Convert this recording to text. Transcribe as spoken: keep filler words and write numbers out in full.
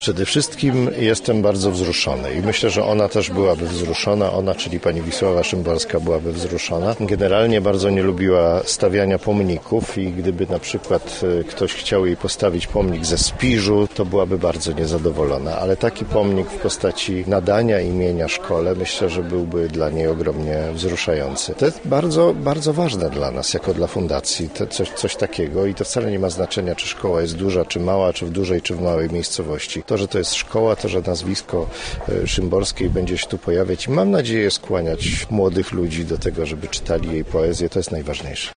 Przede wszystkim jestem bardzo wzruszony i myślę, że ona też byłaby wzruszona, ona, czyli pani Wisława Szymborska, byłaby wzruszona. Generalnie bardzo nie lubiła stawiania pomników i gdyby na przykład ktoś chciał jej postawić pomnik ze Spiżu, to byłaby bardzo niezadowolona, ale taki pomnik w postaci nadania imienia szkole myślę, że byłby dla niej ogromnie wzruszający. To jest bardzo, bardzo ważne dla nas, jako dla fundacji, to coś, coś takiego i to wcale nie ma znaczenia, czy szkoła jest duża, czy mała, czy w dużej, czy w małej miejscowości. To, że to jest szkoła, to, że nazwisko Szymborskiej będzie się tu pojawiać i mam nadzieję skłaniać młodych ludzi do tego, żeby czytali jej poezję, to jest najważniejsze.